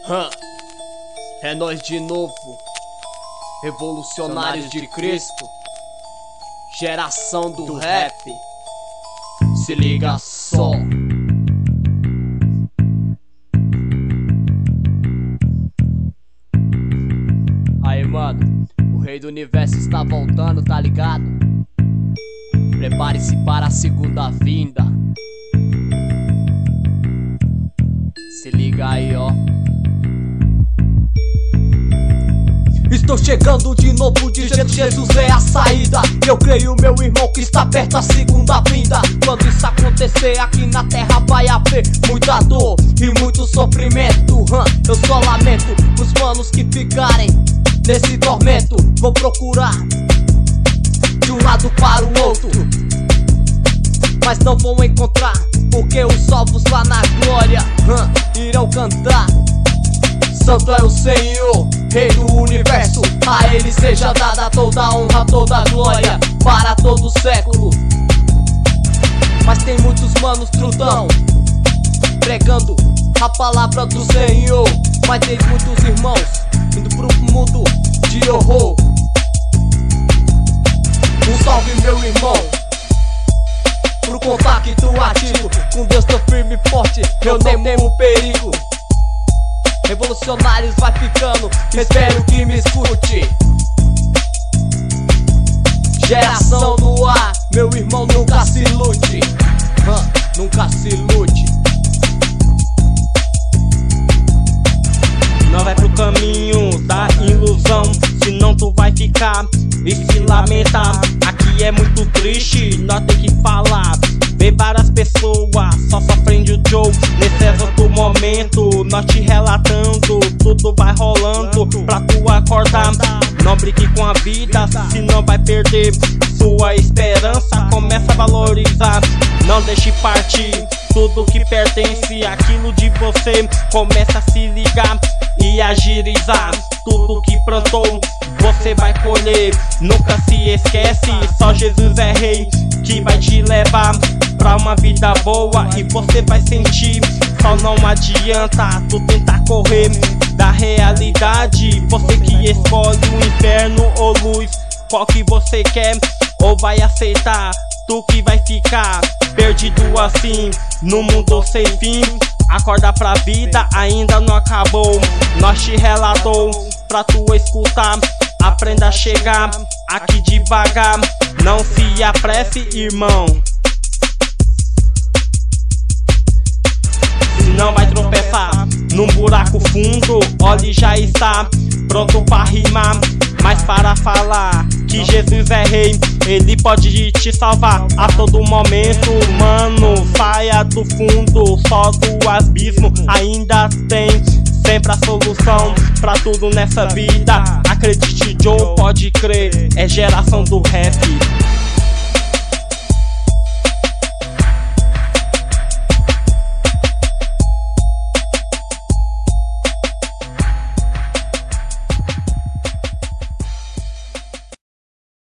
É nós de novo, revolucionários de Cristo, geração do rap. Se liga só. Aí, mano, o rei do universo está voltando, tá ligado? Prepare-se para a segunda vinda. Se liga aí, ó. Estou chegando de novo, dizendo Jesus é a saída. Eu creio, meu irmão, que está perto a segunda vinda. Quando isso acontecer, aqui na terra vai haver muita dor e muito sofrimento. Eu só lamento os manos que ficarem nesse tormento. Vou procurar de um lado para o outro, mas não vão encontrar, porque os salvos lá na glória irão cantar: Santo é o Senhor, Rei do Universo. A Ele seja dada toda a honra, toda a glória, para todo século. Mas tem muitos manos trudão pregando a palavra do Senhor, mas tem muitos irmãos indo pro mundo de horror. Um salve, meu irmão, pro contacto ativo. Com Deus tô firme e forte, eu nem temo perigo. Revolucionários vai ficando, espero que me escute. Geração no ar, meu irmão, nunca se ilude. Nunca se ilude. Não vai pro caminho da ilusão, senão tu vai ficar e se lamentar. Aqui é muito triste, nós tem que falar. Vê várias pessoas só sofrendo o jogo. Nesse exato momento, nós te relatando, tudo vai rolando pra tu acordar. Não brinque com a vida, senão vai perder sua esperança. Começa a valorizar, não deixe partir tudo que pertence àquilo de você. Começa a se ligar e agilizar. Tudo que plantou, você vai colher. Nunca se esquece, só Jesus é rei, que vai te levar pra uma vida boa e você vai sentir. Só não adianta tu tentar correr da realidade. Você que escolhe o inferno ou luz, qual que você quer ou vai aceitar? Tu que vai ficar perdido assim no mundo sem fim. Acorda pra vida, ainda não acabou. Nós te relatou pra tu escutar. Aprenda a chegar aqui devagar, não se apresse, irmão, senão vai tropeçar num buraco fundo. Olhe, já está pronto pra rimar, mas para falar que Jesus é rei, Ele pode te salvar a todo momento. Mano, saia do fundo, só do abismo ainda tem sempre a solução pra tudo nessa vida. Acredite, Joe, pode crer, é geração do rap.